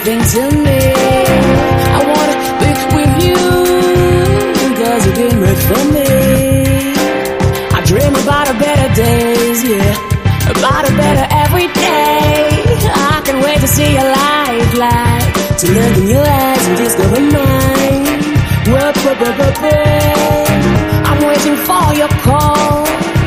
everything to me. I wanna be with you, 'cause you've been right for me. I dream about a better days, yeah, about a better every day. I can't wait to see your life, like to look in your eyes and discover mine. I'm waiting for your call.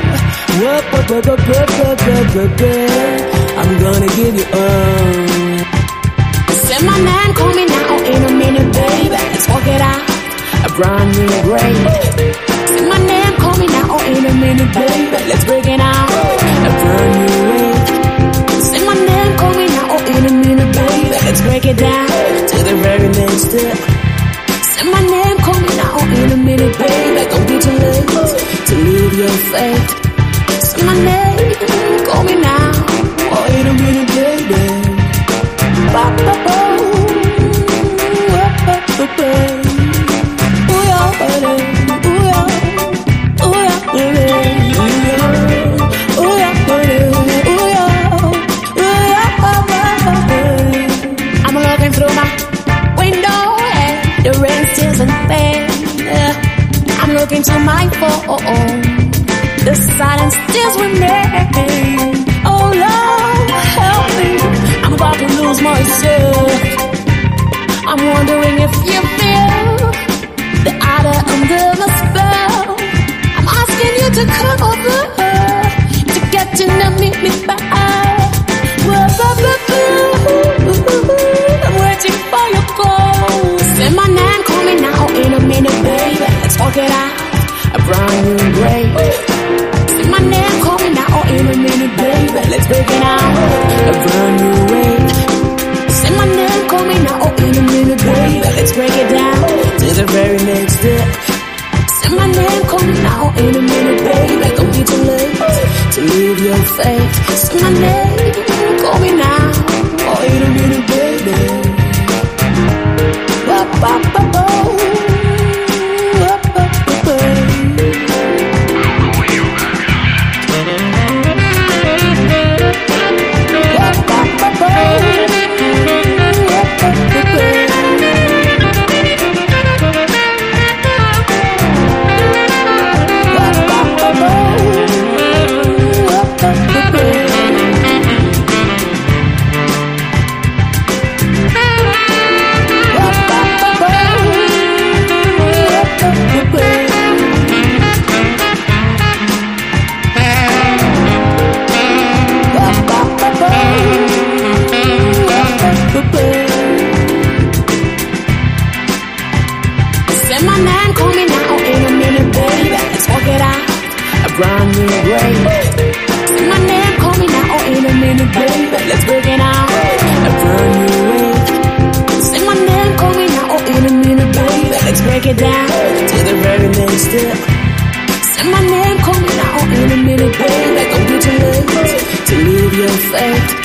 I'm gonna give you all. Say my name, call me now in a minute, baby. Let's work it out, a brand new grade. Say my name, call me now in a minute, baby. Let's break it out, a brand new way. Say my name, call me now in a minute, baby. Let's break it down to the very next step. Say my name, call me now in a minute, baby. Don't be too late to live your fate. Say my name, call me now, or in a minute, baby. I'm looking through my window and the rain still isn't there. I'm looking to my phone, the silence still remains. Oh Lord, help me, I'm about to lose myself. I'm wondering if you feel the other under the spell. I'm asking you to come over to get to know me back. I'm waiting for your call. Say my name, call me now in a minute, baby. Let's work it out, a brand new grade. Say my name, call me now in a minute, baby. Let's break it out, a brand new way. Say my name, call me now in a minute, baby. Let's break it down to the very next step. Say my name, call me now in a minute, baby. Don't be too late to live your fate. Say my name, call me now, or in a minute, baby. Say my name, call me now in a minute, baby. Let's work it out, a brand new grade. Say my name, call me now in a minute, baby. Let's break it out, a brand new way. Say my name, call me now in a minute, baby. Let's break it down to the very next step. Say my name, call me now in a minute, baby. Don't be too late to live your fate.